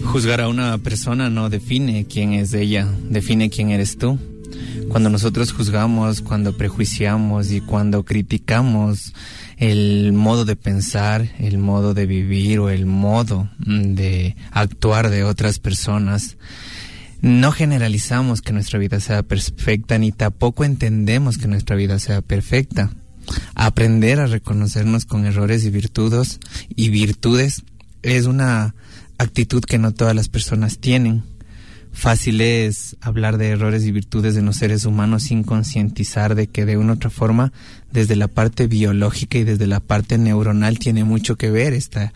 Juzgar a una persona no define quién es ella, define quién eres tú. Cuando nosotros juzgamos, cuando prejuiciamos y cuando criticamos el modo de pensar, el modo de vivir o el modo de actuar de otras personas, no generalizamos que nuestra vida sea perfecta, ni tampoco entendemos que nuestra vida sea perfecta. Aprender a reconocernos con errores y virtudes es una actitud que no todas las personas tienen. Fácil es hablar de errores y virtudes de los seres humanos sin concientizar de que de una u otra forma, desde la parte biológica y desde la parte neuronal tiene mucho que ver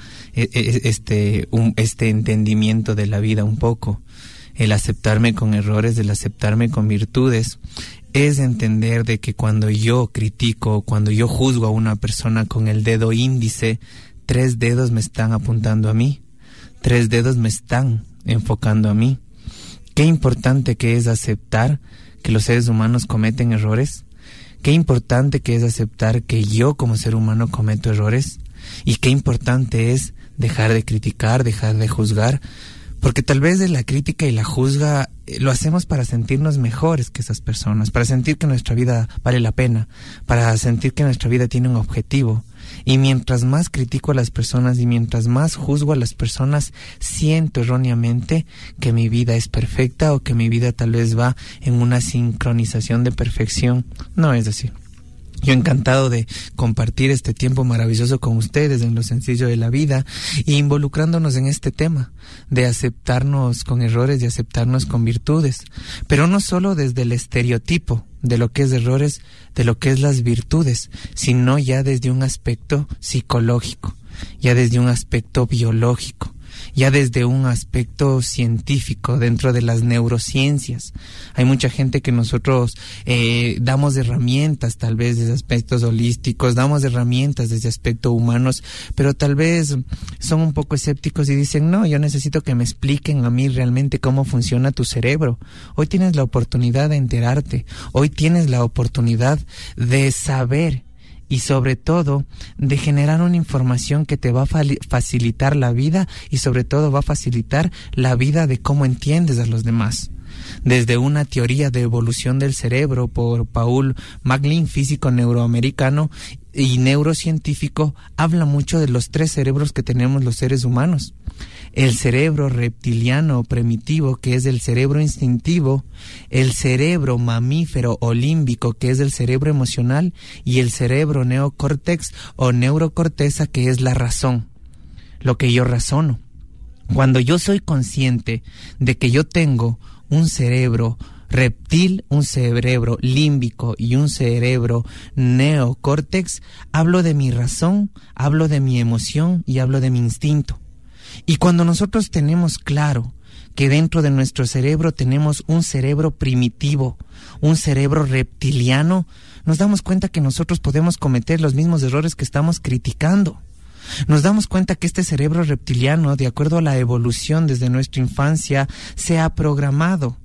este entendimiento de la vida un poco. El aceptarme con errores, el aceptarme con virtudes, es entender de que cuando yo critico, cuando yo juzgo a una persona con el dedo índice, 3 dedos me están apuntando a mí, 3 dedos me están enfocando a mí. Qué importante que es aceptar que los seres humanos cometen errores, qué importante que es aceptar que yo como ser humano cometo errores, y qué importante es dejar de criticar, dejar de juzgar, porque tal vez de la crítica y la juzga lo hacemos para sentirnos mejores que esas personas, para sentir que nuestra vida vale la pena, para sentir que nuestra vida tiene un objetivo. Y mientras más critico a las personas y mientras más juzgo a las personas, siento erróneamente que mi vida es perfecta o que mi vida tal vez va en una sincronización de perfección. No es así. Yo encantado de compartir este tiempo maravilloso con ustedes en lo sencillo de la vida e involucrándonos en este tema de aceptarnos con errores y aceptarnos con virtudes, pero no solo desde el estereotipo de lo que es errores, de lo que es las virtudes, sino ya desde un aspecto psicológico, ya desde un aspecto biológico, ya desde un aspecto científico dentro de las neurociencias. Hay mucha gente que nosotros damos herramientas tal vez desde aspectos holísticos, damos herramientas desde aspectos humanos, pero tal vez son un poco escépticos y dicen, no, yo necesito que me expliquen a mí realmente cómo funciona tu cerebro. Hoy tienes la oportunidad de enterarte, hoy tienes la oportunidad de saber y sobre todo de generar una información que te va a facilitar la vida y sobre todo va a facilitar la vida de cómo entiendes a los demás. Desde una teoría de evolución del cerebro por Paul MacLean, físico neuroamericano y neurocientífico, habla mucho de los 3 cerebros que tenemos los seres humanos. El cerebro reptiliano o primitivo, que es el cerebro instintivo, el cerebro mamífero o límbico, que es el cerebro emocional, y el cerebro neocórtex o neurocorteza, que es la razón, lo que yo razono. Cuando yo soy consciente de que yo tengo un cerebro reptil, un cerebro límbico y un cerebro neocórtex, hablo de mi razón, hablo de mi emoción y hablo de mi instinto. Y cuando nosotros tenemos claro que dentro de nuestro cerebro tenemos un cerebro primitivo, un cerebro reptiliano, nos damos cuenta que nosotros podemos cometer los mismos errores que estamos criticando. Nos damos cuenta que este cerebro reptiliano, de acuerdo a la evolución desde nuestra infancia, se ha programado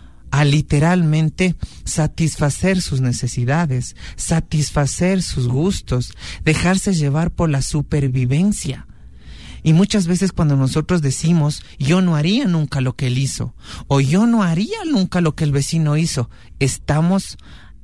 a literalmente satisfacer sus necesidades, satisfacer sus gustos, dejarse llevar por la supervivencia. Y muchas veces cuando nosotros decimos, yo no haría nunca lo que él hizo, o yo no haría nunca lo que el vecino hizo, estamos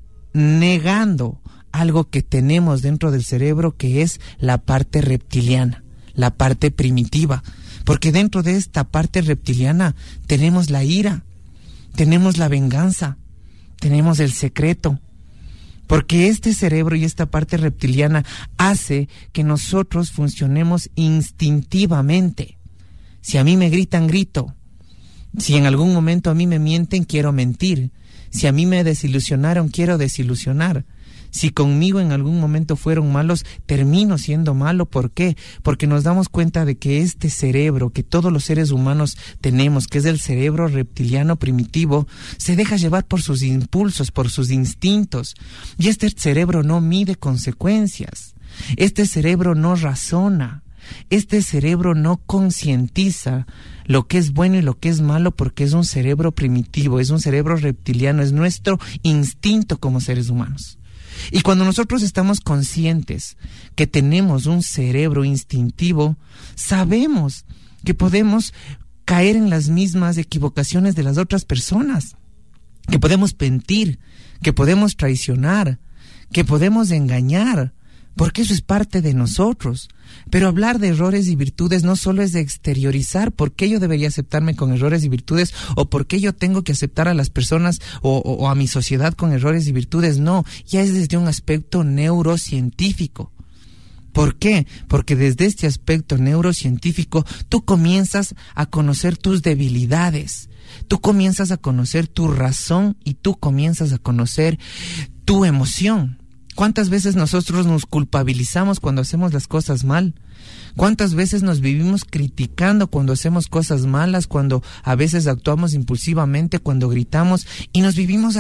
negando algo que tenemos dentro del cerebro, que es la parte reptiliana, la parte primitiva. Porque dentro de esta parte reptiliana tenemos la ira, tenemos la venganza, tenemos el secreto. Porque este cerebro y esta parte reptiliana hace que nosotros funcionemos instintivamente. Si a mí me gritan, grito. Si en algún momento a mí me mienten, quiero mentir. Si a mí me desilusionaron, quiero desilusionar. Si conmigo en algún momento fueron malos, termino siendo malo. ¿Por qué? Porque nos damos cuenta de que este cerebro que todos los seres humanos tenemos, que es el cerebro reptiliano primitivo, se deja llevar por sus impulsos, por sus instintos. Y este cerebro no mide consecuencias. Este cerebro no razona. Este cerebro no concientiza lo que es bueno y lo que es malo, porque es un cerebro primitivo, es un cerebro reptiliano, es nuestro instinto como seres humanos. Y cuando nosotros estamos conscientes que tenemos un cerebro instintivo, sabemos que podemos caer en las mismas equivocaciones de las otras personas, que podemos mentir, que podemos traicionar, que podemos engañar, porque eso es parte de nosotros. Pero hablar de errores y virtudes no solo es de exteriorizar por qué yo debería aceptarme con errores y virtudes, o por qué yo tengo que aceptar a las personas o a mi sociedad con errores y virtudes. No, ya es desde un aspecto neurocientífico. ¿Por qué? Porque desde este aspecto neurocientífico tú comienzas a conocer tus debilidades, tú comienzas a conocer tu razón y tú comienzas a conocer tu emoción. ¿Cuántas veces nosotros nos culpabilizamos cuando hacemos las cosas mal? ¿Cuántas veces nos vivimos criticando cuando hacemos cosas malas, cuando a veces actuamos impulsivamente, cuando gritamos y nos vivimos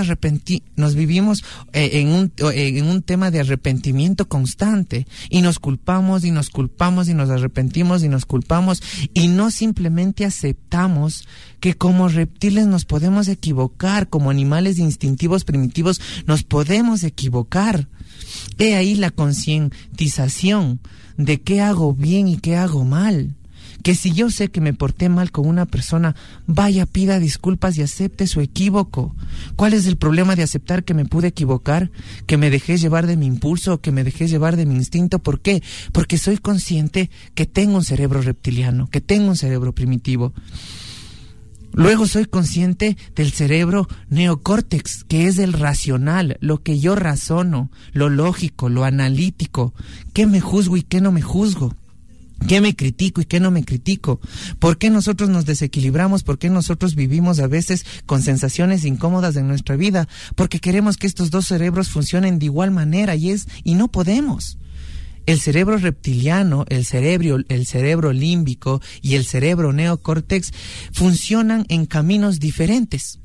en un tema de arrepentimiento constante y nos culpamos y nos culpamos y nos arrepentimos y nos culpamos y no simplemente aceptamos que como reptiles nos podemos equivocar, como animales instintivos primitivos nos podemos equivocar? He ahí la concientización de qué hago bien y qué hago mal. Que si yo sé que me porté mal con una persona, vaya, pida disculpas y acepte su equívoco. ¿Cuál es el problema de aceptar que me pude equivocar? Que me dejé llevar de mi impulso, que me dejé llevar de mi instinto. ¿Por qué? Porque soy consciente que tengo un cerebro reptiliano, que tengo un cerebro primitivo. Luego soy consciente del cerebro neocórtex, que es el racional, lo que yo razono, lo lógico, lo analítico, qué me juzgo y qué no me juzgo, qué me critico y qué no me critico, por qué nosotros nos desequilibramos, por qué nosotros vivimos a veces con sensaciones incómodas en nuestra vida, porque queremos que estos dos cerebros funcionen de igual manera y no podemos. El cerebro reptiliano, el cerebro límbico y el cerebro neocórtex funcionan en caminos diferentes.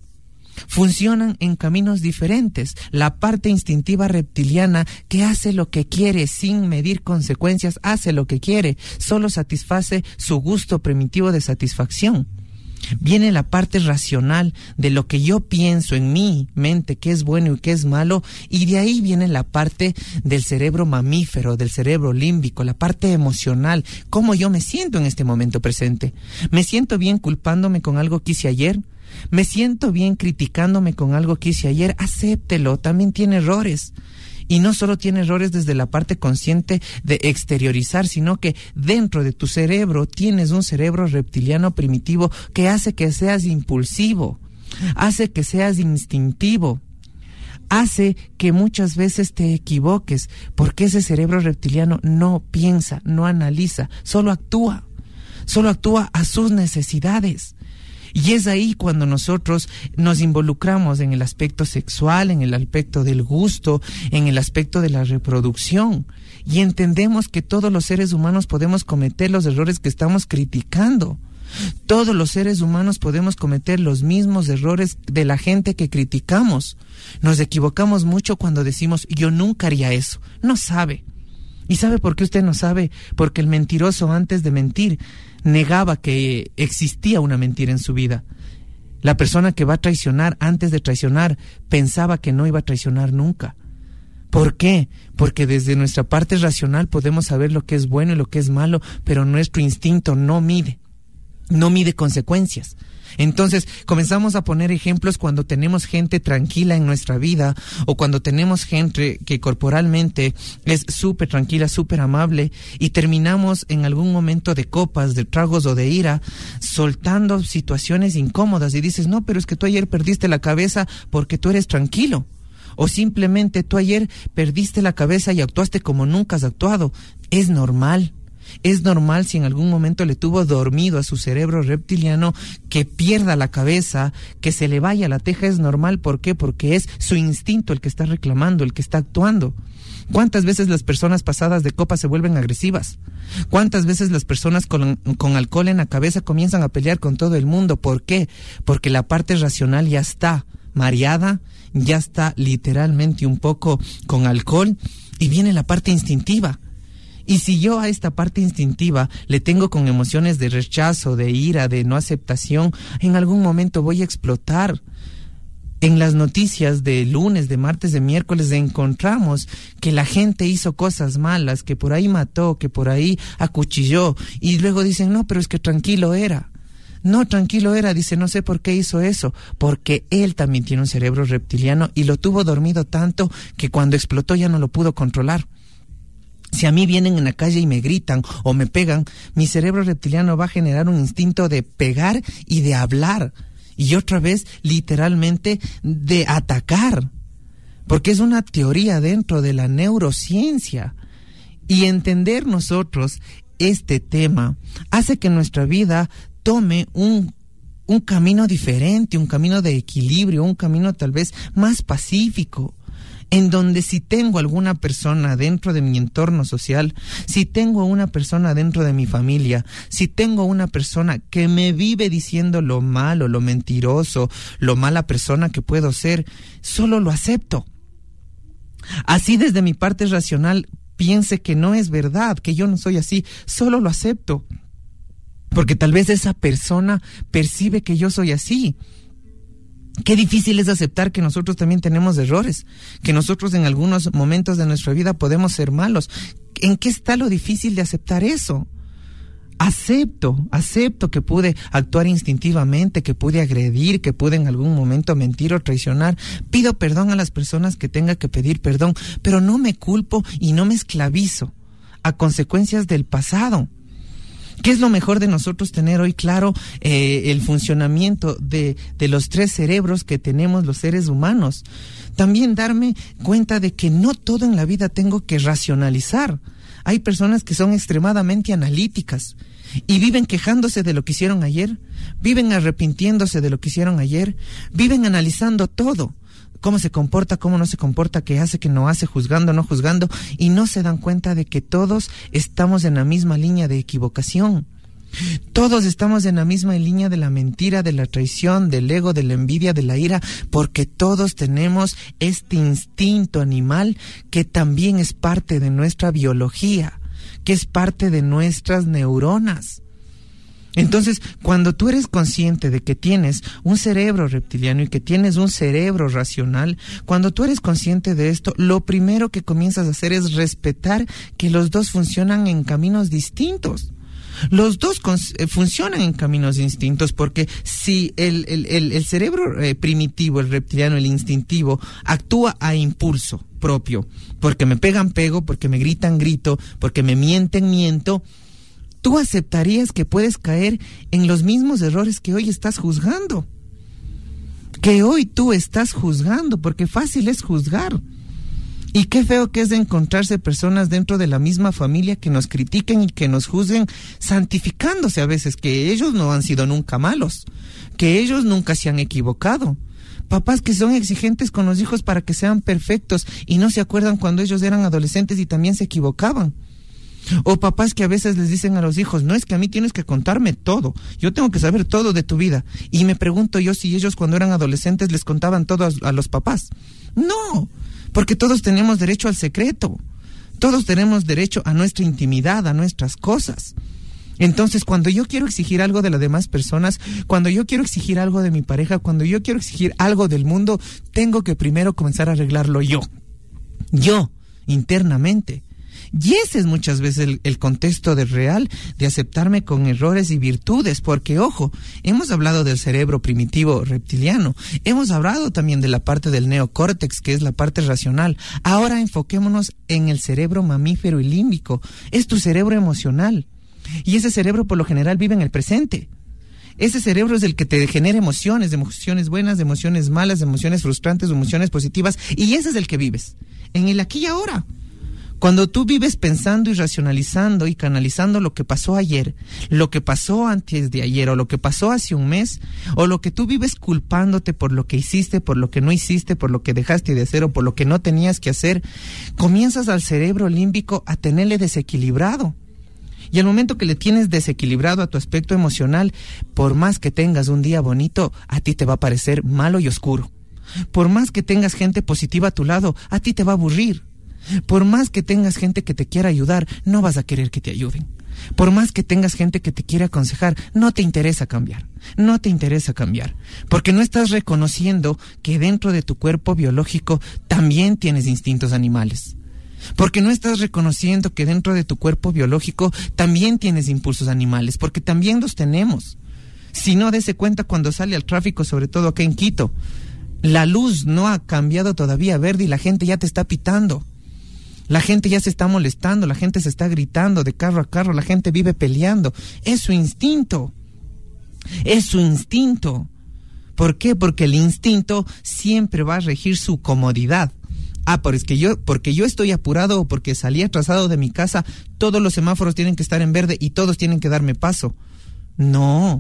La parte instintiva reptiliana, que hace lo que quiere sin medir consecuencias, hace lo que quiere, solo satisface su gusto primitivo de satisfacción. Viene la parte racional de lo que yo pienso en mi mente, que es bueno y que es malo, y de ahí viene la parte del cerebro mamífero, del cerebro límbico, la parte emocional, cómo yo me siento en este momento presente. ¿Me siento bien culpándome con algo que hice ayer? ¿Me siento bien criticándome con algo que hice ayer? Acéptelo, también tiene errores. Y no solo tiene errores desde la parte consciente de exteriorizar, sino que dentro de tu cerebro tienes un cerebro reptiliano primitivo que hace que seas impulsivo, hace que seas instintivo, hace que muchas veces te equivoques, porque ese cerebro reptiliano no piensa, no analiza, solo actúa a sus necesidades. Y es ahí cuando nosotros nos involucramos en el aspecto sexual, en el aspecto del gusto, en el aspecto de la reproducción. Y entendemos que todos los seres humanos podemos cometer los errores que estamos criticando. Todos los seres humanos podemos cometer los mismos errores de la gente que criticamos. Nos equivocamos mucho cuando decimos, yo nunca haría eso. No sabe. ¿Y sabe por qué usted no sabe? Porque el mentiroso, antes de mentir, negaba que existía una mentira en su vida. La persona que va a traicionar, antes de traicionar, pensaba que no iba a traicionar nunca. ¿Por qué? Porque desde nuestra parte racional podemos saber lo que es bueno y lo que es malo, pero nuestro instinto no mide consecuencias. Entonces comenzamos a poner ejemplos cuando tenemos gente tranquila en nuestra vida, o cuando tenemos gente que corporalmente es súper tranquila, súper amable, y terminamos en algún momento de copas, de tragos o de ira, soltando situaciones incómodas, y dices, no, pero es que tú ayer perdiste la cabeza porque tú eres tranquilo, o simplemente tú ayer perdiste la cabeza y actuaste como nunca has actuado. Es normal. Es normal, si en algún momento le tuvo dormido a su cerebro reptiliano, que pierda la cabeza, que se le vaya la teja. Es normal. ¿Por qué? Porque es su instinto el que está reclamando, el que está actuando. ¿Cuántas veces las personas pasadas de copa se vuelven agresivas? ¿Cuántas veces las personas con alcohol en la cabeza comienzan a pelear con todo el mundo? ¿Por qué? Porque la parte racional ya está mareada, ya está literalmente un poco con alcohol, y viene la parte instintiva. Y si yo a esta parte instintiva le tengo con emociones de rechazo, de ira, de no aceptación, en algún momento voy a explotar. En las noticias de lunes, de martes, de miércoles encontramos que la gente hizo cosas malas, que por ahí mató, que por ahí acuchilló, y luego dicen, no, pero es que tranquilo era. No, tranquilo era, dice, no sé por qué hizo eso, porque él también tiene un cerebro reptiliano y lo tuvo dormido tanto que cuando explotó ya no lo pudo controlar. Si a mí vienen en la calle y me gritan o me pegan, mi cerebro reptiliano va a generar un instinto de pegar y de hablar. Y otra vez, literalmente, de atacar. Porque es una teoría dentro de la neurociencia. Y entender nosotros este tema hace que nuestra vida tome un camino diferente, un camino de equilibrio, un camino tal vez más pacífico, en donde si tengo alguna persona dentro de mi entorno social, si tengo una persona dentro de mi familia, si tengo una persona que me vive diciendo lo malo, lo mentiroso, lo mala persona que puedo ser, solo lo acepto. Así desde mi parte racional piense que no es verdad, que yo no soy así, solo lo acepto. Porque tal vez esa persona percibe que yo soy así. Qué difícil es aceptar que nosotros también tenemos errores, que nosotros en algunos momentos de nuestra vida podemos ser malos. ¿En qué está lo difícil de aceptar eso? Acepto que pude actuar instintivamente, que pude agredir, que pude en algún momento mentir o traicionar. Pido perdón a las personas que tenga que pedir perdón, pero no me culpo y no me esclavizo a consecuencias del pasado. ¿Qué es lo mejor de nosotros tener hoy claro el funcionamiento de los 3 cerebros que tenemos los seres humanos? También darme cuenta de que no todo en la vida tengo que racionalizar. Hay personas que son extremadamente analíticas y viven quejándose de lo que hicieron ayer, viven arrepintiéndose de lo que hicieron ayer, viven analizando todo. Cómo se comporta, cómo no se comporta, qué hace, qué no hace, juzgando, no juzgando, y no se dan cuenta de que todos estamos en la misma línea de equivocación. Todos estamos en la misma línea de la mentira, de la traición, del ego, de la envidia, de la ira, porque todos tenemos este instinto animal que también es parte de nuestra biología, que es parte de nuestras neuronas. Entonces, cuando tú eres consciente de que tienes un cerebro reptiliano y que tienes un cerebro racional, cuando tú eres consciente de esto, lo primero que comienzas a hacer es respetar que los dos funcionan en caminos distintos. Los dos funcionan en caminos distintos, porque si el cerebro primitivo, el reptiliano, el instintivo, actúa a impulso propio, porque me pegan, pego, porque me gritan, grito, porque me mienten, miento, tú aceptarías que puedes caer en los mismos errores que hoy estás juzgando. Que hoy tú estás juzgando, porque fácil es juzgar. Y qué feo que es de encontrarse personas dentro de la misma familia que nos critiquen y que nos juzguen, santificándose a veces, que ellos no han sido nunca malos, que ellos nunca se han equivocado. Papás que son exigentes con los hijos para que sean perfectos y no se acuerdan cuando ellos eran adolescentes y también se equivocaban. O papás que a veces les dicen a los hijos, no, es que a mí tienes que contarme todo, yo tengo que saber todo de tu vida. Y me pregunto yo si ellos cuando eran adolescentes les contaban todo a los papás. No, porque todos tenemos derecho al secreto, todos tenemos derecho a nuestra intimidad, a nuestras cosas. Entonces, cuando yo quiero exigir algo de las demás personas, cuando yo quiero exigir algo de mi pareja, cuando yo quiero exigir algo del mundo, tengo que primero comenzar a arreglarlo yo, internamente. Y ese es muchas veces el contexto real de aceptarme con errores y virtudes, porque ojo, hemos hablado del cerebro primitivo reptiliano, hemos hablado también de la parte del neocórtex, que es la parte racional. Ahora enfoquémonos en el cerebro mamífero y límbico, es tu cerebro emocional, y ese cerebro por lo general vive en el presente. Ese cerebro es el que te genera emociones buenas, emociones malas, emociones frustrantes, emociones positivas, y ese es el que vives, en el aquí y ahora. Cuando tú vives pensando y racionalizando y canalizando lo que pasó ayer, lo que pasó antes de ayer, o lo que pasó hace un mes, o lo que tú vives culpándote por lo que hiciste, por lo que no hiciste, por lo que dejaste de hacer o por lo que no tenías que hacer, comienzas al cerebro límbico a tenerle desequilibrado. Y al momento que le tienes desequilibrado a tu aspecto emocional, por más que tengas un día bonito, a ti te va a parecer malo y oscuro. Por más que tengas gente positiva a tu lado, a ti te va a aburrir. Por más que tengas gente que te quiera ayudar, no vas a querer que te ayuden. Por más que tengas gente que te quiera aconsejar, no te interesa cambiar. No te interesa cambiar. Porque no estás reconociendo que dentro de tu cuerpo biológico también tienes instintos animales. Porque no estás reconociendo que dentro de tu cuerpo biológico también tienes impulsos animales. Porque también los tenemos. Si no, dése cuenta cuando sale al tráfico, sobre todo acá en Quito. La luz no ha cambiado todavía a verde y la gente ya te está pitando. La gente ya se está molestando, la gente se está gritando de carro a carro, la gente vive peleando. Es su instinto. Es su instinto. ¿Por qué? Porque el instinto siempre va a regir su comodidad. Porque yo estoy apurado o porque salí atrasado de mi casa, todos los semáforos tienen que estar en verde y todos tienen que darme paso. No.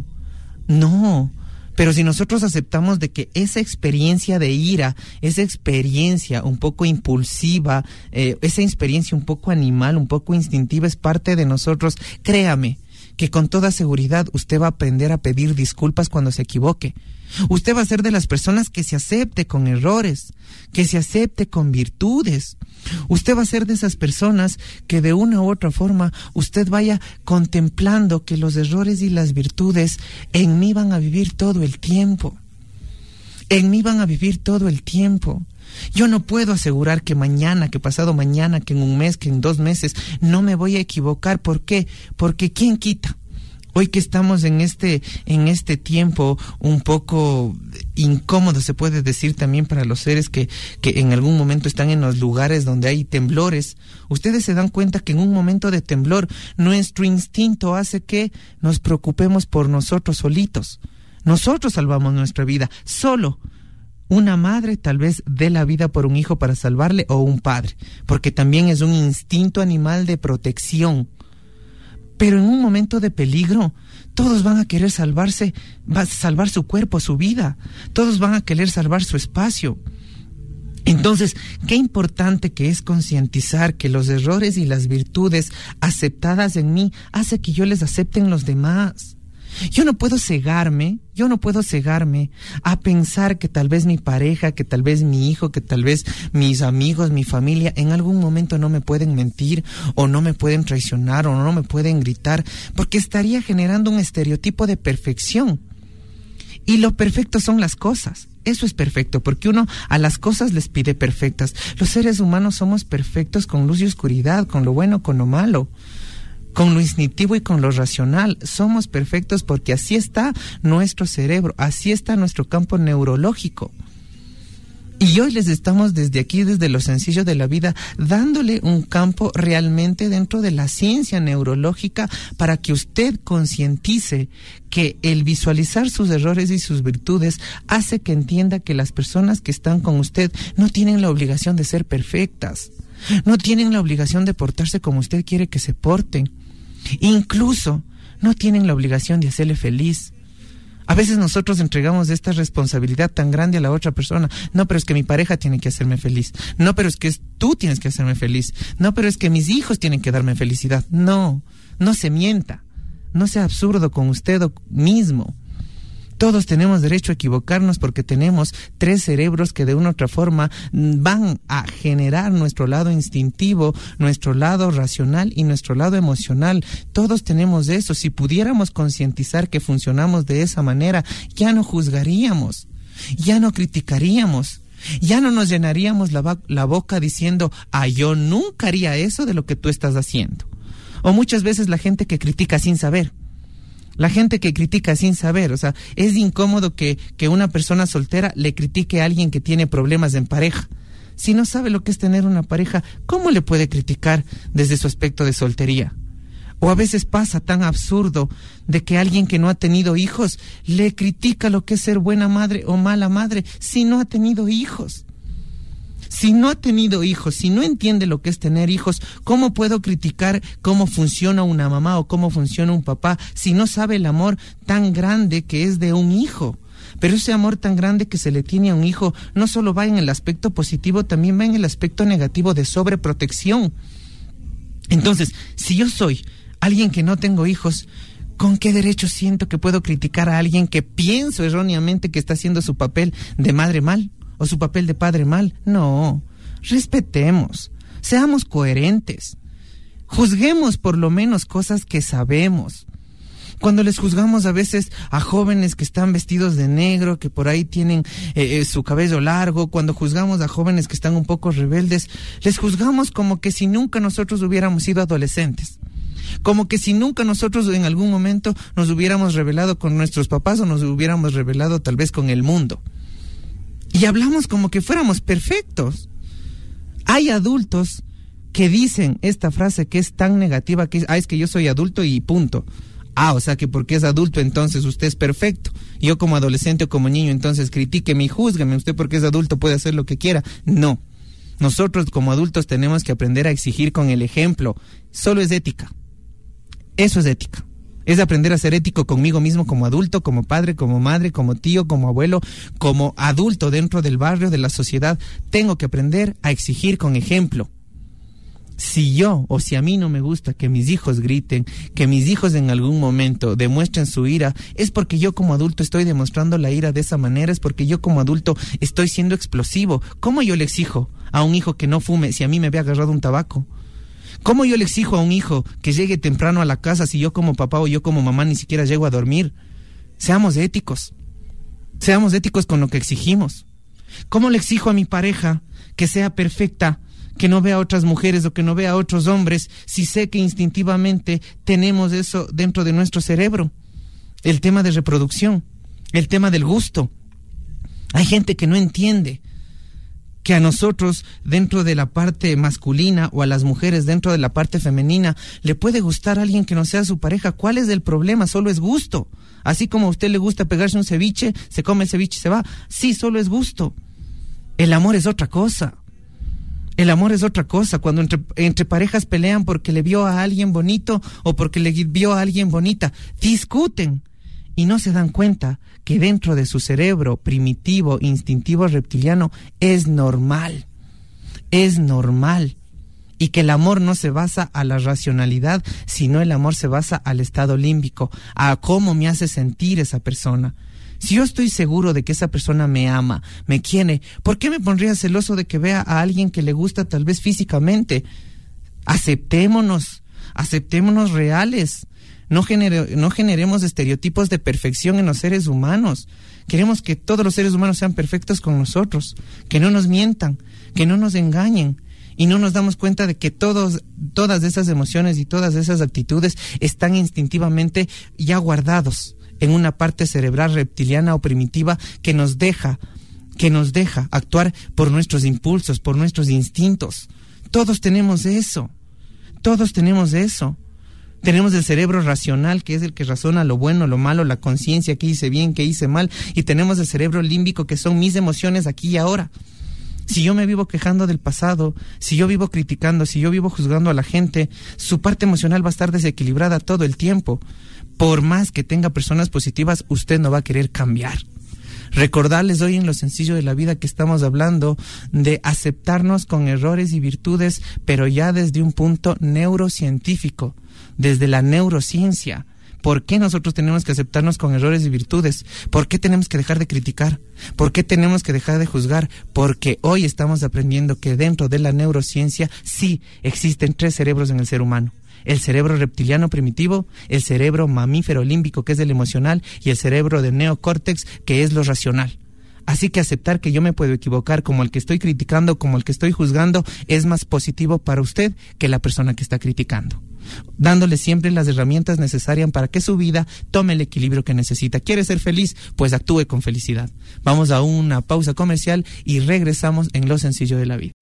Pero si nosotros aceptamos de que esa experiencia de ira, esa experiencia un poco impulsiva, esa experiencia un poco animal, un poco instintiva es parte de nosotros, créame que con toda seguridad usted va a aprender a pedir disculpas cuando se equivoque. Usted va a ser de las personas que se acepte con errores, que se acepte con virtudes. Usted va a ser de esas personas que de una u otra forma usted vaya contemplando que los errores y las virtudes en mí van a vivir todo el tiempo. En mí van a vivir todo el tiempo. Yo no puedo asegurar que mañana, que pasado mañana, que en un mes, que en 2 meses no me voy a equivocar. ¿Por qué? Porque ¿quién quita? Hoy que estamos en este tiempo un poco incómodo, se puede decir también para los seres que en algún momento están en los lugares donde hay temblores, ustedes se dan cuenta que en un momento de temblor nuestro instinto hace que nos preocupemos por nosotros solitos. Nosotros salvamos nuestra vida, solo. Una madre tal vez dé la vida por un hijo para salvarle, o un padre, porque también es un instinto animal de protección. Pero en un momento de peligro, todos van a querer salvar su cuerpo, su vida. Todos van a querer salvar su espacio. Entonces, qué importante que es concientizar que los errores y las virtudes aceptadas en mí hace que yo les acepte en los demás. Yo no puedo cegarme a pensar que tal vez mi pareja, que tal vez mi hijo, que tal vez mis amigos, mi familia, en algún momento no me pueden mentir, o no me pueden traicionar, o no me pueden gritar, porque estaría generando un estereotipo de perfección. Y lo perfecto son las cosas. Eso es perfecto, porque uno a las cosas les pide perfectas. Los seres humanos somos perfectos con luz y oscuridad, con lo bueno, con lo malo, con lo instintivo y con lo racional. Somos perfectos porque así está nuestro cerebro, así está nuestro campo neurológico. Y hoy les estamos desde aquí, desde lo sencillo de la vida, dándole un campo realmente dentro de la ciencia neurológica para que usted concientice que el visualizar sus errores y sus virtudes hace que entienda que las personas que están con usted no tienen la obligación de ser perfectas, no tienen la obligación de portarse como usted quiere que se porten. Incluso no tienen la obligación de hacerle feliz. A veces nosotros entregamos esta responsabilidad tan grande a la otra persona. No, pero es que mi pareja tiene que hacerme feliz. No, pero es que tú tienes que hacerme feliz. No, pero es que mis hijos tienen que darme felicidad. No se mienta. No sea absurdo con usted mismo. Todos tenemos derecho a equivocarnos porque tenemos 3 cerebros que de una u otra forma van a generar nuestro lado instintivo, nuestro lado racional y nuestro lado emocional. Todos tenemos eso. Si pudiéramos concientizar que funcionamos de esa manera, ya no juzgaríamos, ya no criticaríamos, ya no nos llenaríamos la boca diciendo, yo nunca haría eso de lo que tú estás haciendo. O muchas veces la gente que critica sin saber. La gente que critica sin saber, o sea, es incómodo que una persona soltera le critique a alguien que tiene problemas en pareja. Si no sabe lo que es tener una pareja, ¿cómo le puede criticar desde su aspecto de soltería? O a veces pasa tan absurdo de que alguien que no ha tenido hijos le critica lo que es ser buena madre o mala madre si no ha tenido hijos. Si no ha tenido hijos, si no entiende lo que es tener hijos, ¿cómo puedo criticar cómo funciona una mamá o cómo funciona un papá si no sabe el amor tan grande que es de un hijo? Pero ese amor tan grande que se le tiene a un hijo no solo va en el aspecto positivo, también va en el aspecto negativo de sobreprotección. Entonces, si yo soy alguien que no tengo hijos, ¿con qué derecho siento que puedo criticar a alguien que pienso erróneamente que está haciendo su papel de madre mal? ¿O su papel de padre mal? No, respetemos, seamos coherentes, juzguemos por lo menos cosas que sabemos. Cuando les juzgamos a veces a jóvenes que están vestidos de negro, que por ahí tienen su cabello largo, cuando juzgamos a jóvenes que están un poco rebeldes, les juzgamos como que si nunca nosotros hubiéramos sido adolescentes. Como que si nunca nosotros en algún momento nos hubiéramos rebelado con nuestros papás o nos hubiéramos rebelado tal vez con el mundo. Y hablamos como que fuéramos perfectos. Hay adultos que dicen esta frase que es tan negativa que es que yo soy adulto y punto. O sea que porque es adulto entonces usted es perfecto. Yo como adolescente o como niño entonces critíqueme y júzgueme. Usted porque es adulto puede hacer lo que quiera. No. Nosotros como adultos tenemos que aprender a exigir con el ejemplo. Solo es ética. Eso es ética. Es aprender a ser ético conmigo mismo como adulto, como padre, como madre, como tío, como abuelo, como adulto dentro del barrio, de la sociedad. Tengo que aprender a exigir con ejemplo. Si yo o si a mí no me gusta que mis hijos griten, que mis hijos en algún momento demuestren su ira, es porque yo como adulto estoy demostrando la ira de esa manera, es porque yo como adulto estoy siendo explosivo. ¿Cómo yo le exijo a un hijo que no fume si a mí me había agarrado un tabaco? ¿Cómo yo le exijo a un hijo que llegue temprano a la casa si yo como papá o yo como mamá ni siquiera llego a dormir? Seamos éticos con lo que exigimos. ¿Cómo le exijo a mi pareja que sea perfecta, que no vea a otras mujeres o que no vea a otros hombres, si sé que instintivamente tenemos eso dentro de nuestro cerebro? El tema de reproducción, el tema del gusto. Hay gente que no entiende que a nosotros dentro de la parte masculina o a las mujeres dentro de la parte femenina le puede gustar a alguien que no sea su pareja. ¿Cuál es el problema? Solo es gusto. Así como a usted le gusta pegarse un ceviche, se come el ceviche y se va. Sí, solo es gusto. El amor es otra cosa. El amor es otra cosa. Cuando entre parejas pelean porque le vio a alguien bonito o porque le vio a alguien bonita, discuten y no se dan cuenta que dentro de su cerebro primitivo, instintivo, reptiliano, es normal. Es normal. Y que el amor no se basa a la racionalidad, sino el amor se basa al estado límbico, a cómo me hace sentir esa persona. Si yo estoy seguro de que esa persona me ama, me quiere, ¿por qué me pondría celoso de que vea a alguien que le gusta tal vez físicamente? Aceptémonos reales. No generemos estereotipos de perfección en los seres humanos. Queremos que todos los seres humanos sean perfectos con nosotros, que no nos mientan, que no nos engañen. Y no nos damos cuenta de que todas esas emociones y todas esas actitudes están instintivamente ya guardados en una parte cerebral reptiliana o primitiva que nos deja actuar por nuestros impulsos, por nuestros instintos. Todos tenemos eso. Tenemos el cerebro racional, que es el que razona lo bueno, lo malo, la conciencia, qué hice bien, qué hice mal, y tenemos el cerebro límbico, que son mis emociones aquí y ahora. Si yo me vivo quejando del pasado, si yo vivo criticando, si yo vivo juzgando a la gente, su parte emocional va a estar desequilibrada todo el tiempo. Por más que tenga personas positivas, usted no va a querer cambiar. Recordarles hoy en lo sencillo de la vida que estamos hablando de aceptarnos con errores y virtudes, pero ya desde un punto neurocientífico, desde la neurociencia. ¿Por qué nosotros tenemos que aceptarnos con errores y virtudes? ¿Por qué tenemos que dejar de criticar? ¿Por qué tenemos que dejar de juzgar? Porque hoy estamos aprendiendo que dentro de la neurociencia sí existen 3 cerebros en el ser humano. El cerebro reptiliano primitivo, el cerebro mamífero límbico, que es el emocional, y el cerebro de neocórtex, que es lo racional. Así que aceptar que yo me puedo equivocar como el que estoy criticando, como el que estoy juzgando, es más positivo para usted que la persona que está criticando. Dándole siempre las herramientas necesarias para que su vida tome el equilibrio que necesita. ¿Quiere ser feliz? Pues actúe con felicidad. Vamos a una pausa comercial y regresamos en Lo Sencillo de la Vida.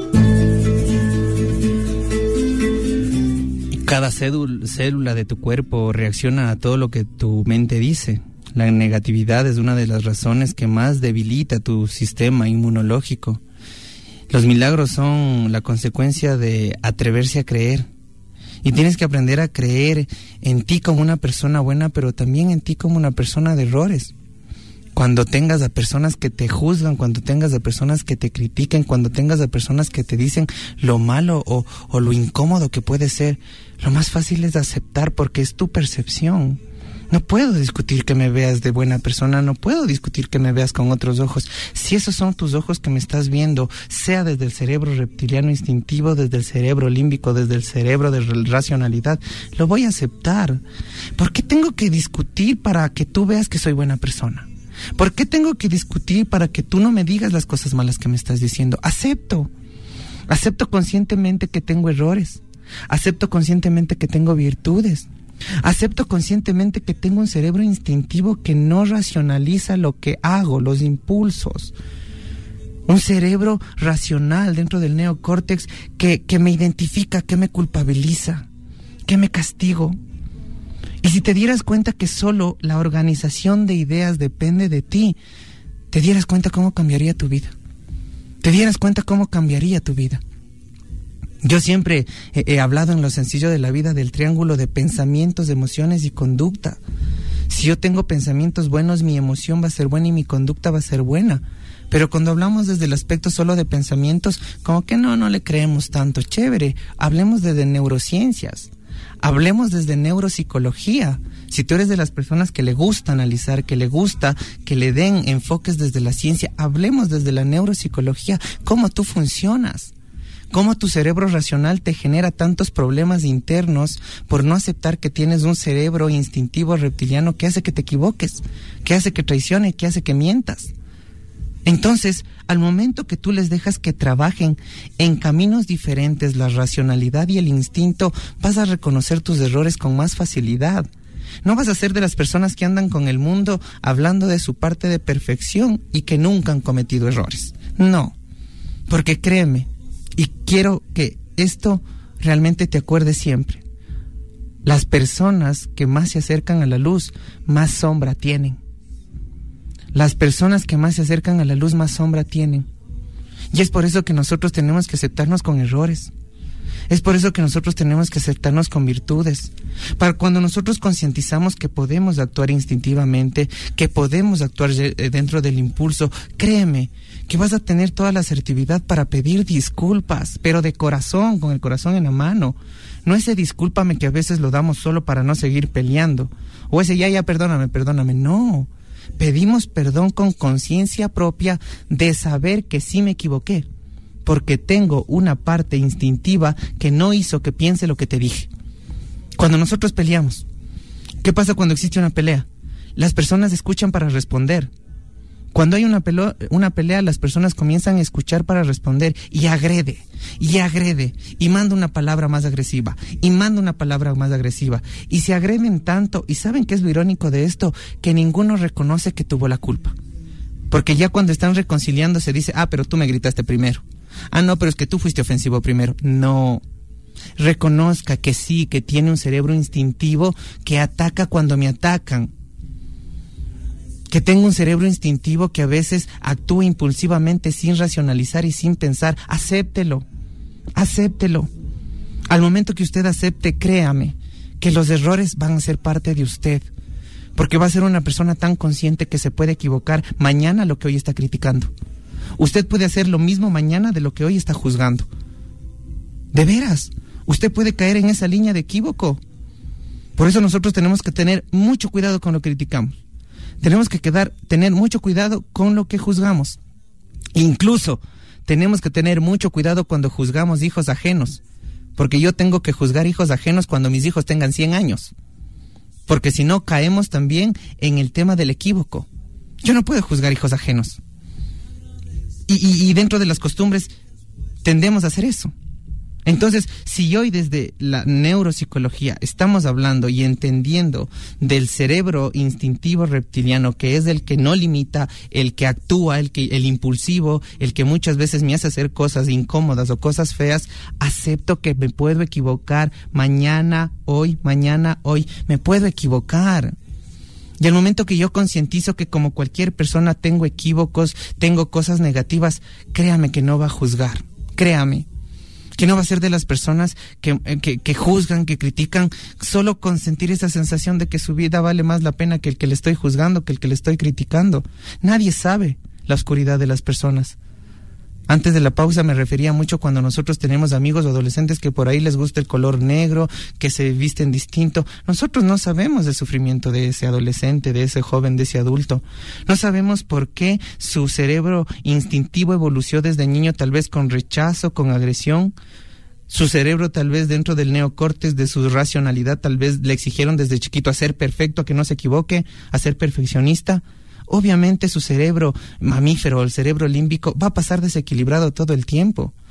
Cada célula de tu cuerpo reacciona a todo lo que tu mente dice. La negatividad es una de las razones que más debilita tu sistema inmunológico. Los milagros son la consecuencia de atreverse a creer. Y tienes que aprender a creer en ti como una persona buena, pero también en ti como una persona de errores. Cuando tengas a personas que te juzgan, cuando tengas a personas que te critiquen, cuando tengas a personas que te dicen lo malo o lo incómodo que puede ser, lo más fácil es aceptar porque es tu percepción. No puedo discutir que me veas de buena persona, no puedo discutir que me veas con otros ojos. Si esos son tus ojos que me estás viendo, sea desde el cerebro reptiliano instintivo, desde el cerebro límbico, desde el cerebro de racionalidad, lo voy a aceptar. ¿Por qué tengo que discutir para que tú veas que soy buena persona? ¿Por qué tengo que discutir para que tú no me digas las cosas malas que me estás diciendo? Acepto conscientemente que tengo errores. Acepto conscientemente que tengo virtudes. Acepto conscientemente que tengo un cerebro instintivo que no racionaliza lo que hago, los impulsos. Un cerebro racional dentro del neocórtex que me identifica, que me culpabiliza, que me castigo. Y si te dieras cuenta que solo la organización de ideas depende de ti, te dieras cuenta cómo cambiaría tu vida. Te dieras cuenta cómo cambiaría tu vida. Yo siempre he hablado en lo sencillo de la vida del triángulo de pensamientos, emociones y conducta. Si yo tengo pensamientos buenos, mi emoción va a ser buena y mi conducta va a ser buena. Pero cuando hablamos desde el aspecto solo de pensamientos, como que no le creemos tanto. Chévere, hablemos desde neurociencias. Hablemos desde neuropsicología. Si tú eres de las personas que le gusta analizar, que le gusta que le den enfoques desde la ciencia, hablemos desde la neuropsicología, cómo tú funcionas. Cómo tu cerebro racional te genera tantos problemas internos por no aceptar que tienes un cerebro instintivo reptiliano que hace que te equivoques, que hace que traicione, que hace que mientas. Entonces, al momento que tú les dejas que trabajen en caminos diferentes, la racionalidad y el instinto, vas a reconocer tus errores con más facilidad. No vas a ser de las personas que andan con el mundo hablando de su parte de perfección y que nunca han cometido errores. No, porque créeme, y quiero que esto realmente te acuerdes siempre. Las personas que más se acercan a la luz, más sombra tienen. Las personas que más se acercan a la luz, más sombra tienen. Y es por eso que nosotros tenemos que aceptarnos con errores. Es por eso que nosotros tenemos que aceptarnos con virtudes. Para cuando nosotros concientizamos que podemos actuar instintivamente, que podemos actuar dentro del impulso, créeme que vas a tener toda la asertividad para pedir disculpas, pero de corazón, con el corazón en la mano. No ese discúlpame que a veces lo damos solo para no seguir peleando. O ese ya, perdóname. No. Pedimos perdón con conciencia propia de saber que sí me equivoqué, porque tengo una parte instintiva que no hizo que piense lo que te dije. Cuando nosotros peleamos, ¿qué pasa cuando existe una pelea? Las personas escuchan para responder. Cuando hay una pelea, las personas comienzan a escuchar para responder y agrede, y manda una palabra más agresiva, y se agreden tanto, y ¿saben qué es lo irónico de esto? Que ninguno reconoce que tuvo la culpa. Porque ya cuando están reconciliando se dice, pero tú me gritaste primero. No, pero es que tú fuiste ofensivo primero. No. Reconozca que sí, que tiene un cerebro instintivo que ataca cuando me atacan. Que tengo un cerebro instintivo que a veces actúa impulsivamente sin racionalizar y sin pensar. Acéptelo. Al momento que usted acepte, créame, que los errores van a ser parte de usted. Porque va a ser una persona tan consciente que se puede equivocar mañana lo que hoy está criticando. Usted puede hacer lo mismo mañana de lo que hoy está juzgando. De veras, usted puede caer en esa línea de equívoco. Por eso nosotros tenemos que tener mucho cuidado con lo que criticamos. Tenemos que tener mucho cuidado con lo que juzgamos. Incluso tenemos que tener mucho cuidado cuando juzgamos hijos ajenos. Porque yo tengo que juzgar hijos ajenos cuando mis hijos tengan 100 años. Porque si no, caemos también en el tema del equívoco. Yo no puedo juzgar hijos ajenos. Y dentro de las costumbres tendemos a hacer eso. Entonces, si hoy desde la neuropsicología estamos hablando y entendiendo del cerebro instintivo reptiliano, que es el que no limita, el que actúa, el impulsivo, el que muchas veces me hace hacer cosas incómodas o cosas feas, acepto que me puedo equivocar mañana, hoy, me puedo equivocar. Y al momento que yo concientizo que como cualquier persona tengo equívocos, tengo cosas negativas, créame que no va a juzgar, créame. Que no va a ser de las personas que juzgan, que critican, solo con sentir esa sensación de que su vida vale más la pena que el que le estoy juzgando, que el que le estoy criticando. Nadie sabe la oscuridad de las personas. Antes de la pausa me refería mucho cuando nosotros tenemos amigos o adolescentes que por ahí les gusta el color negro, que se visten distinto. Nosotros no sabemos del sufrimiento de ese adolescente, de ese joven, de ese adulto. No sabemos por qué su cerebro instintivo evolucionó desde niño, tal vez con rechazo, con agresión. Su cerebro tal vez dentro del neocórtex de su racionalidad tal vez le exigieron desde chiquito a ser perfecto, a que no se equivoque, a ser perfeccionista. Obviamente su cerebro mamífero, el cerebro límbico, va a pasar desequilibrado todo el tiempo.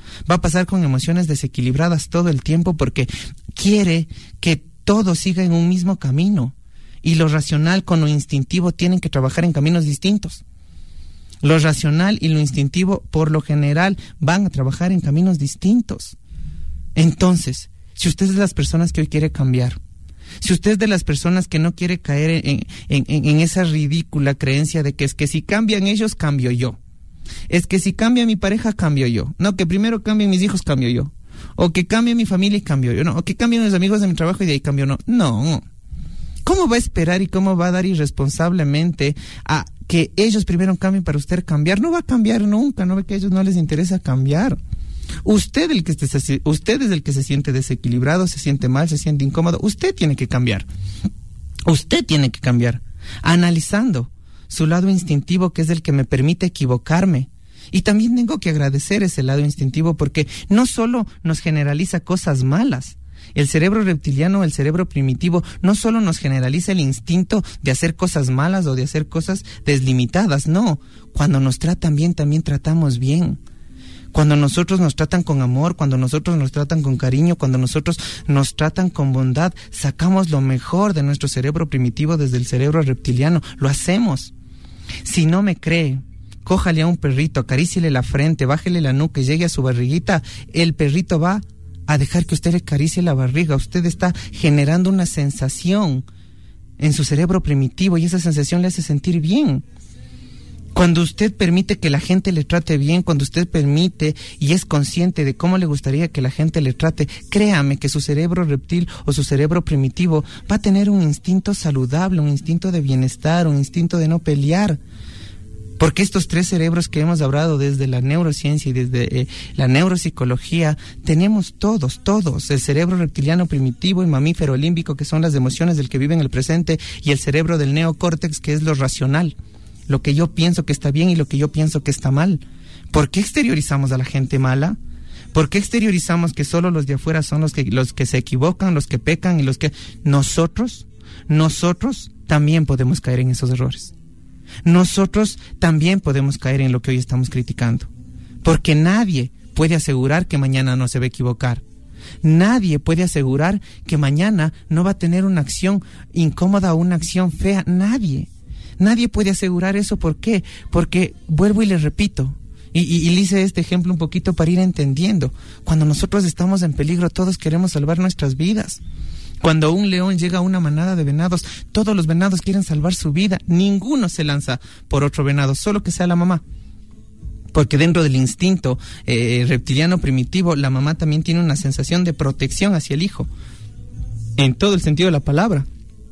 Va a pasar con emociones desequilibradas todo el tiempo porque quiere que todo siga en un mismo camino. Y lo racional con lo instintivo tienen que trabajar en caminos distintos. Lo racional y lo instintivo, por lo general, van a trabajar en caminos distintos. Entonces, si usted es de las personas que hoy quiere cambiar, si usted es de las personas que no quiere caer en esa ridícula creencia de que es que si cambian ellos, cambio yo. Es que si cambia mi pareja, cambio yo. No, que primero cambien mis hijos, cambio yo. O que cambie mi familia y cambio yo. No, o que cambien los amigos de mi trabajo y de ahí cambio no. No. ¿Cómo va a esperar y cómo va a dar irresponsablemente a que ellos primero cambien para usted cambiar? No va a cambiar nunca, no ve que a ellos no les interesa cambiar. Usted es el que se siente desequilibrado, se siente mal, se siente incómodo. Usted tiene que cambiar. Usted tiene que cambiar. Analizando su lado instintivo, que es el que me permite equivocarme. Y también tengo que agradecer ese lado instintivo porque no solo nos generaliza cosas malas. El cerebro reptiliano, el cerebro primitivo, no solo nos generaliza el instinto de hacer cosas malas o de hacer cosas deslimitadas, no. Cuando nos tratan bien, también tratamos bien. Cuando nosotros nos tratan con amor, cuando nosotros nos tratan con cariño, cuando nosotros nos tratan con bondad, sacamos lo mejor de nuestro cerebro primitivo desde el cerebro reptiliano. Lo hacemos. Si no me cree, cójale a un perrito, acaríciele la frente, bájele la nuca y llegue a su barriguita, el perrito va a dejar que usted le acaricie la barriga. Usted está generando una sensación en su cerebro primitivo y esa sensación le hace sentir bien. Cuando usted permite que la gente le trate bien, cuando usted permite y es consciente de cómo le gustaría que la gente le trate, créame que su cerebro reptil o su cerebro primitivo va a tener un instinto saludable, un instinto de bienestar, un instinto de no pelear. Porque estos tres cerebros que hemos hablado desde la neurociencia y desde la neuropsicología, tenemos todos, el cerebro reptiliano primitivo y mamífero límbico, que son las emociones del que vive en el presente, y el cerebro del neocórtex, que es lo racional, lo que yo pienso que está bien y lo que yo pienso que está mal. ¿Por qué exteriorizamos a la gente mala? ¿Por qué exteriorizamos que solo los de afuera son los que se equivocan, los que pecan y los que... Nosotros también podemos caer en esos errores. Nosotros también podemos caer en lo que hoy estamos criticando. Porque nadie puede asegurar que mañana no se va a equivocar. Nadie puede asegurar que mañana no va a tener una acción incómoda o una acción fea. Nadie puede asegurar eso. ¿Por qué? Porque, vuelvo y le repito, y le hice este ejemplo un poquito para ir entendiendo. Cuando nosotros estamos en peligro, todos queremos salvar nuestras vidas. Cuando un león llega a una manada de venados, todos los venados quieren salvar su vida. Ninguno se lanza por otro venado, solo que sea la mamá. Porque dentro del instinto reptiliano primitivo, la mamá también tiene una sensación de protección hacia el hijo, en todo el sentido de la palabra.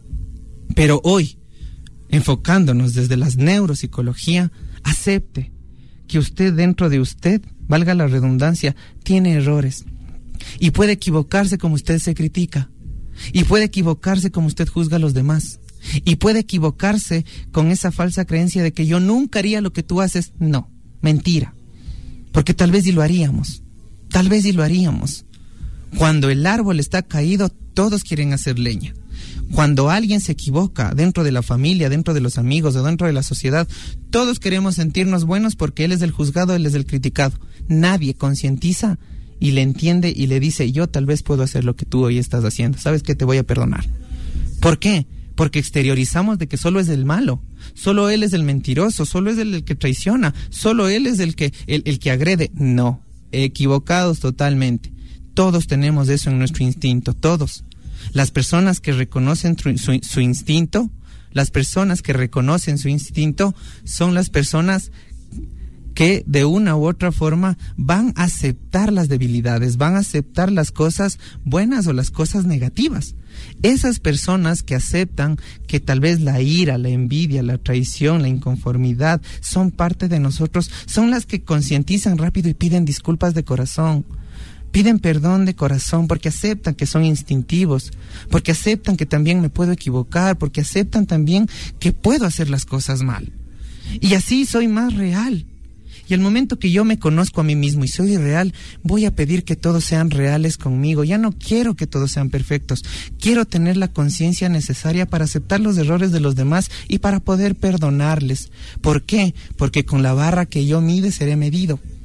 Pero hoy, enfocándonos desde la neuropsicología, acepte que usted dentro de usted, valga la redundancia, tiene errores. Y puede equivocarse como usted se critica. Y puede equivocarse como usted juzga a los demás. Y puede equivocarse con esa falsa creencia de que yo nunca haría lo que tú haces. No, mentira. Porque tal vez y lo haríamos. Cuando el árbol está caído, todos quieren hacer leña. Cuando alguien se equivoca dentro de la familia, dentro de los amigos o dentro de la sociedad, todos queremos sentirnos buenos porque él es el juzgado, él es el criticado. Nadie concientiza y le entiende y le dice, yo tal vez puedo hacer lo que tú hoy estás haciendo. ¿Sabes qué? Te voy a perdonar. ¿Por qué? Porque exteriorizamos de que solo es el malo, solo él es el mentiroso, solo es el que traiciona, solo él es el que agrede. No, equivocados totalmente. Todos tenemos eso en nuestro instinto, todos. Las personas que reconocen su instinto, son las personas que de una u otra forma van a aceptar las debilidades, van a aceptar las cosas buenas o las cosas negativas. Esas personas que aceptan que tal vez la ira, la envidia, la traición, la inconformidad son parte de nosotros, son las que concientizan rápido y piden disculpas de corazón. Piden perdón de corazón porque aceptan que son instintivos, porque aceptan que también me puedo equivocar, porque aceptan también que puedo hacer las cosas mal. Y así soy más real. Y el momento que yo me conozco a mí mismo y soy real, voy a pedir que todos sean reales conmigo. Ya no quiero que todos sean perfectos. Quiero tener la conciencia necesaria para aceptar los errores de los demás y para poder perdonarles. ¿Por qué? Porque con la barra que yo mide seré medido.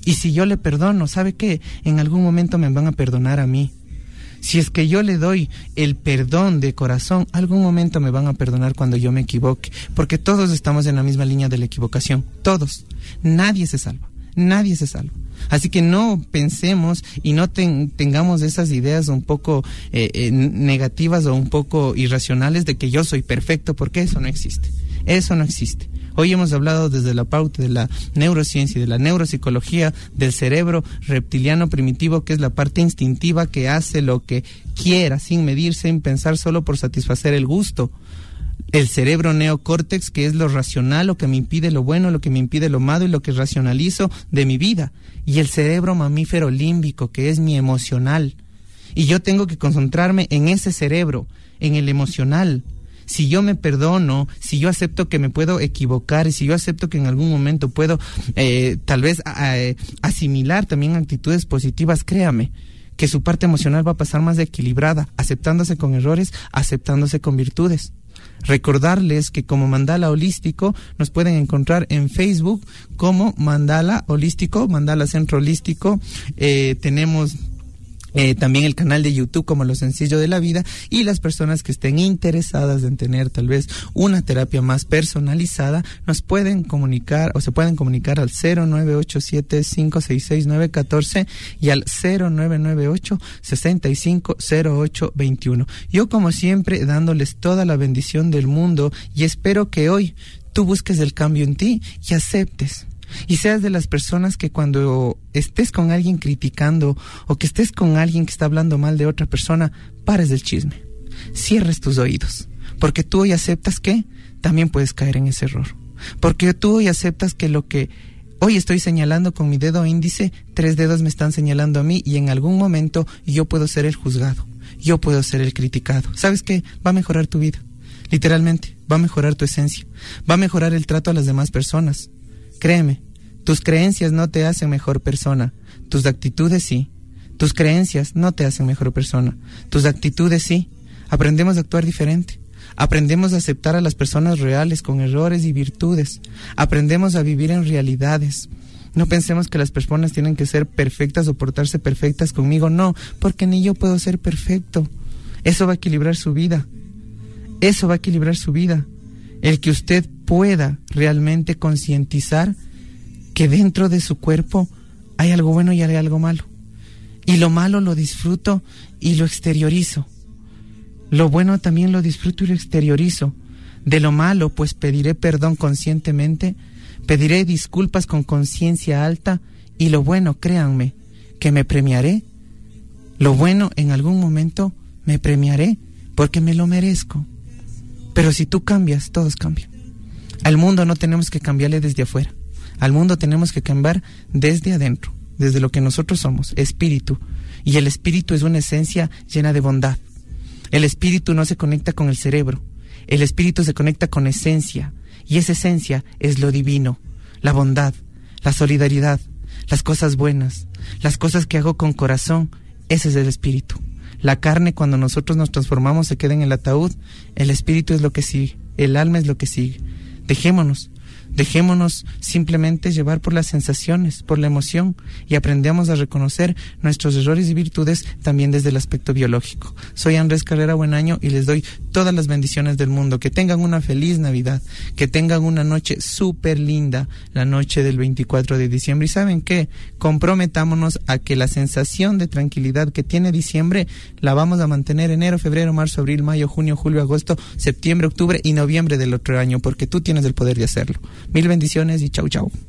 Y si yo le perdono, ¿sabe qué? En algún momento me van a perdonar a mí. Si es que yo le doy el perdón de corazón, algún momento me van a perdonar cuando yo me equivoque, porque todos estamos en la misma línea de la equivocación, todos. Nadie se salva, nadie se salva. Así que no pensemos y no tengamos esas ideas un poco negativas o un poco irracionales de que yo soy perfecto, porque eso no existe. Eso no existe. Hoy hemos hablado desde la pauta de la neurociencia y de la neuropsicología del cerebro reptiliano primitivo, que es la parte instintiva que hace lo que quiera, sin medir, sin pensar, solo por satisfacer el gusto. El cerebro neocórtex, que es lo racional, lo que me impide lo bueno, lo que me impide lo malo y lo que racionalizo de mi vida. Y el cerebro mamífero límbico, que es mi emocional. Y yo tengo que concentrarme en ese cerebro, en el emocional. Si yo me perdono, si yo acepto que me puedo equivocar y si yo acepto que en algún momento puedo tal vez asimilar también actitudes positivas, créame que su parte emocional va a pasar más equilibrada, aceptándose con errores, aceptándose con virtudes. Recordarles que como Mandala Holístico nos pueden encontrar en Facebook como Mandala Holístico, Mandala Centro Holístico. Tenemos también el canal de YouTube como Lo Sencillo de la Vida, y las personas que estén interesadas en tener tal vez una terapia más personalizada nos pueden comunicar o se pueden comunicar al 0987-566-914 y al 0998-650821. Yo como siempre dándoles toda la bendición del mundo y espero que hoy tú busques el cambio en ti y aceptes. Y seas de las personas que cuando estés con alguien criticando o que estés con alguien que está hablando mal de otra persona, pares del chisme, cierres tus oídos, porque tú hoy aceptas que también puedes caer en ese error, porque tú hoy aceptas que lo que hoy estoy señalando con mi dedo índice, 3 dedos me están señalando a mí y en algún momento yo puedo ser el juzgado, yo puedo ser el criticado. ¿Sabes qué? Va a mejorar tu vida, literalmente, va a mejorar tu esencia, va a mejorar el trato a las demás personas. Créeme, tus creencias no te hacen mejor persona, tus actitudes sí. Tus creencias no te hacen mejor persona, tus actitudes sí. Aprendemos a actuar diferente, aprendemos a aceptar a las personas reales con errores y virtudes, aprendemos a vivir en realidades. No pensemos que las personas tienen que ser perfectas o portarse perfectas conmigo, no, porque ni yo puedo ser perfecto. Eso va a equilibrar su vida, eso va a equilibrar su vida. El que usted pueda realmente concientizar que dentro de su cuerpo hay algo bueno y hay algo malo. Y lo malo lo disfruto y lo exteriorizo. Lo bueno también lo disfruto y lo exteriorizo. De lo malo, pues pediré perdón conscientemente, pediré disculpas con conciencia alta, y lo bueno, créanme, que me premiaré. Lo bueno en algún momento me premiaré porque me lo merezco. Pero si tú cambias, todos cambian. Al mundo no tenemos que cambiarle desde afuera. Al mundo tenemos que cambiar desde adentro, desde lo que nosotros somos, espíritu. Y el espíritu es una esencia llena de bondad. El espíritu no se conecta con el cerebro. El espíritu se conecta con esencia. Y esa esencia es lo divino, la bondad, la solidaridad, las cosas buenas, las cosas que hago con corazón. Ese es el espíritu. La carne, cuando nosotros nos transformamos, se queda en el ataúd. El espíritu es lo que sigue, el alma es lo que sigue. Dejémonos simplemente llevar por las sensaciones, por la emoción, y aprendamos a reconocer nuestros errores y virtudes también desde el aspecto biológico. Soy Andrés Carrera Buenaño y les doy todas las bendiciones del mundo. Que tengan una feliz Navidad, que tengan una noche súper linda, la noche del 24 de diciembre. Y ¿saben qué? Comprometámonos a que la sensación de tranquilidad que tiene diciembre la vamos a mantener enero, febrero, marzo, abril, mayo, junio, julio, agosto, septiembre, octubre y noviembre del otro año, porque tú tienes el poder de hacerlo. Mil bendiciones y chau chau.